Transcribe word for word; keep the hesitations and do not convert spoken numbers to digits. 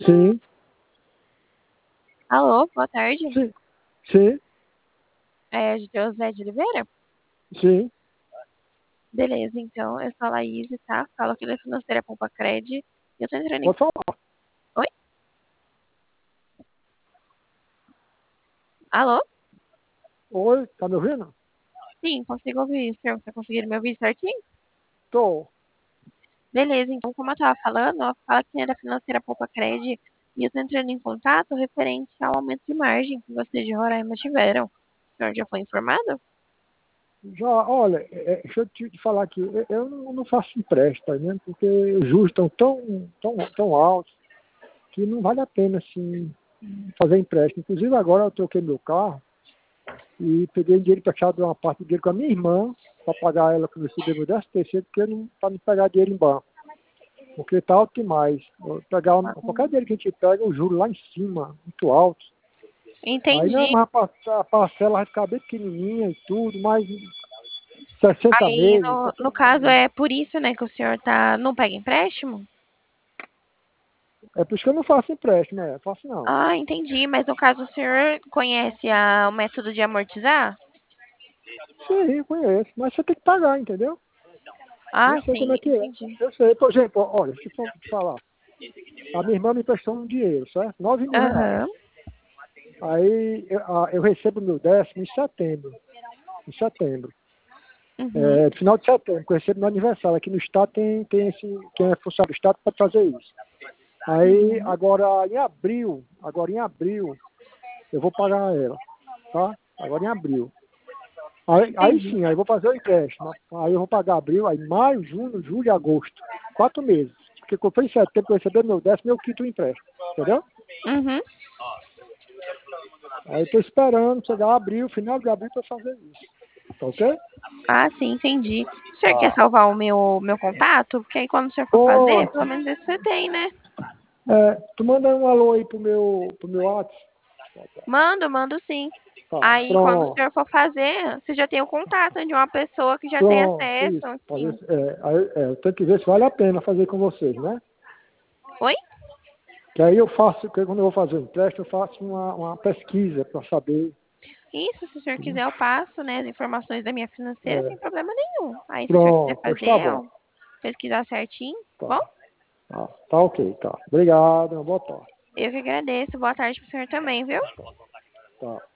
Sim, Alô, boa tarde. sim, sim, É José de Oliveira? sim. Beleza, então, eu sou a Laís, tá? Falo aqui da Financeira Poupa Cred. Eu tô entrando em... Pode falar. Oi? Alô? Oi, tá me ouvindo? Sim, consigo ouvir. O senhor tá conseguindo me ouvir certinho? Tô. Beleza, então, como eu tava falando, eu falo aqui é da Financeira Poupa Cred e eu tô entrando em contato referente ao aumento de margem que vocês de Roraima tiveram. O senhor já foi informado? Já, olha, é, é, deixa eu te falar aqui, eu, eu não, não faço empréstimo, tá vendo? Porque os juros estão tão, tão, tão altos que não vale a pena, assim, fazer empréstimo. Inclusive agora eu troquei meu carro e peguei dinheiro emprestado de uma parte do dinheiro com a minha irmã para pagar ela quando eu receber meu décimo terceiro, porque para não pegar dinheiro em banco. Porque está alto demais. Eu pegar um- qualquer dinheiro que a gente pega, o juro lá em cima, muito alto. Aí não, Entendi. mas a par- a parcela vai ficar bem pequenininha e tudo, mas sessenta Aí, meses, no, no sessenta caso, meses. é por isso, né, que o senhor tá, não pega empréstimo? É por isso que eu não faço empréstimo, é, faço não. Ah, entendi. Mas no caso, o senhor conhece a- o método de amortizar? Sim, conheço, mas você tem que pagar, entendeu? Eu Ah, sei como sim, é que é. entendi. Eu sei, por exemplo, olha, deixa eu te falar. A minha irmã me emprestou um dinheiro, certo? Nove mil reais. Aham. Aí eu, a- eu recebo meu décimo em setembro. Em setembro. Uhum. É, final de setembro, que eu recebo meu aniversário. Aqui no estado tem, tem esse, quem é funcionário do estado pode fazer isso. Aí, Uhum. agora em abril, agora em abril, eu vou pagar ela, tá? Agora em abril. Aí, aí Entendi. sim, aí eu vou fazer o empréstimo. Aí eu vou pagar abril, aí maio, junho, julho e agosto. Quatro meses. Porque quando foi em setembro que eu receber meu décimo, eu quito o empréstimo. Entendeu? Uhum. Aí eu tô esperando chegar abril, final de abril para fazer isso. Tá ok? Ah, sim, entendi. O senhor quer Tá. salvar o meu, meu contato? Porque aí quando o senhor for fazer, pelo Pode. menos esse você tem, né? É, tu manda um alô aí pro meu, pro meu WhatsApp. Mando, mando sim. Tá, Aí quando o pronto. senhor for fazer, você já tem o contato de uma pessoa que já tem Pronto, acesso, isso. Pode, enfim. é, aí, é, eu tenho que ver se vale a pena fazer com vocês, né? Oi? Que aí eu faço, que quando eu vou fazer o empréstimo, eu faço uma, uma pesquisa para saber. Isso, se o senhor quiser, eu passo, né, as informações da minha financeira sem É, problema nenhum. Aí se o senhor quiser pronto, pois tá fazer, bom. ó, pesquisar certinho, tá Tá, bom? tá, tá ok, tá. Obrigado, uma boa tarde. Eu que agradeço. Boa tarde pro senhor também, viu? Tá.